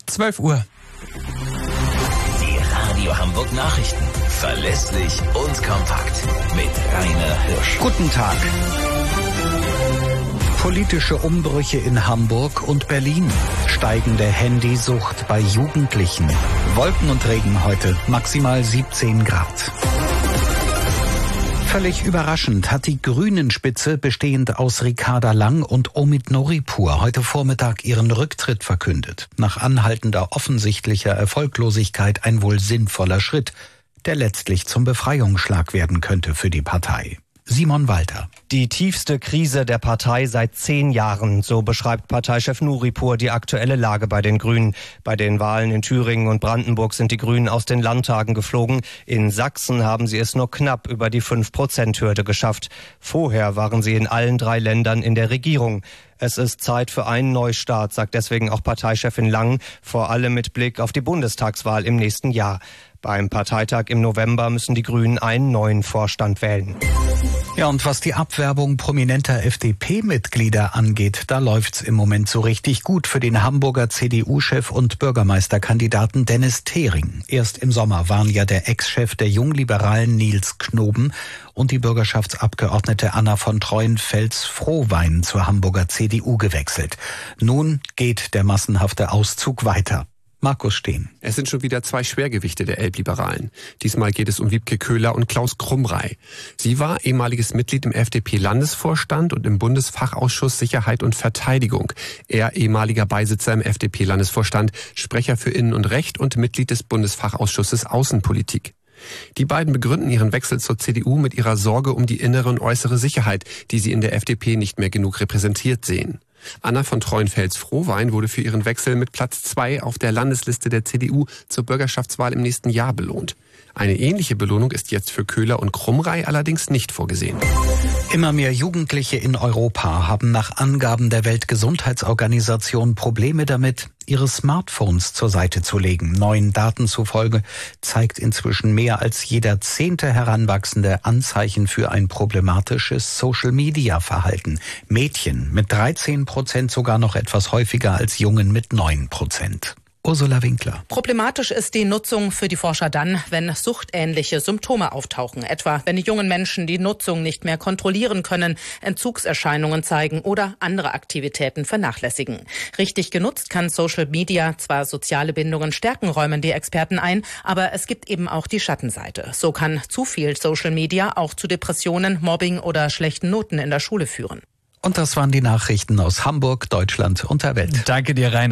12 Uhr. Die Radio Hamburg Nachrichten. Verlässlich und kompakt. Mit Rainer Hirsch. Guten Tag. Politische Umbrüche in Hamburg und Berlin. Steigende Handysucht bei Jugendlichen. Wolken und Regen heute. Maximal 17 Grad. Völlig überraschend hat die Grünen-Spitze, bestehend aus Ricarda Lang und Omid Noripur, heute Vormittag ihren Rücktritt verkündet. Nach anhaltender offensichtlicher Erfolglosigkeit ein wohl sinnvoller Schritt, der letztlich zum Befreiungsschlag werden könnte für die Partei. Simon Walter. Die tiefste Krise der Partei seit 10 Jahren, so beschreibt Parteichef Noripur die aktuelle Lage bei den Grünen. Bei den Wahlen in Thüringen und Brandenburg sind die Grünen aus den Landtagen geflogen. In Sachsen haben sie es nur knapp über die 5%-Hürde geschafft. Vorher waren sie in allen 3 Ländern in der Regierung. Es ist Zeit für einen Neustart, sagt deswegen auch Parteichefin Lang, vor allem mit Blick auf die Bundestagswahl im nächsten Jahr. Beim Parteitag im November müssen die Grünen einen neuen Vorstand wählen. Ja, und was die Abwerbung prominenter FDP-Mitglieder angeht, da läuft's im Moment so richtig gut für den Hamburger CDU-Chef und Bürgermeisterkandidaten Dennis Thering. Erst im Sommer waren ja der Ex-Chef der Jungliberalen Nils Knoben und die Bürgerschaftsabgeordnete Anna von Treuenfels-Frohwein zur Hamburger CDU gewechselt. Nun geht der massenhafte Auszug weiter. Markus Steen. Es sind schon wieder 2 Schwergewichte der Elbliberalen. Diesmal geht es um Wiebke Köhler und Klaus Krumrei. Sie war ehemaliges Mitglied im FDP-Landesvorstand und im Bundesfachausschuss Sicherheit und Verteidigung. Er ehemaliger Beisitzer im FDP-Landesvorstand, Sprecher für Innen und Recht und Mitglied des Bundesfachausschusses Außenpolitik. Die beiden begründen ihren Wechsel zur CDU mit ihrer Sorge um die innere und äußere Sicherheit, die sie in der FDP nicht mehr genug repräsentiert sehen. Anna von Treuenfels-Frohwein wurde für ihren Wechsel mit Platz 2 auf der Landesliste der CDU zur Bürgerschaftswahl im nächsten Jahr belohnt. Eine ähnliche Belohnung ist jetzt für Köhler und Krumrei allerdings nicht vorgesehen. Immer mehr Jugendliche in Europa haben nach Angaben der Weltgesundheitsorganisation Probleme damit, ihre Smartphones zur Seite zu legen. Neuen Daten zufolge zeigt inzwischen mehr als jeder 10. Heranwachsende Anzeichen für ein problematisches Social-Media-Verhalten. Mädchen mit 13% sogar noch etwas häufiger als Jungen mit 9%. Ursula Winkler. Problematisch ist die Nutzung für die Forscher dann, wenn suchtähnliche Symptome auftauchen. Etwa, wenn die jungen Menschen die Nutzung nicht mehr kontrollieren können, Entzugserscheinungen zeigen oder andere Aktivitäten vernachlässigen. Richtig genutzt kann Social Media zwar soziale Bindungen stärken, räumen die Experten ein, aber es gibt eben auch die Schattenseite. So kann zu viel Social Media auch zu Depressionen, Mobbing oder schlechten Noten in der Schule führen. Und das waren die Nachrichten aus Hamburg, Deutschland und der Welt. Danke dir, Rainer.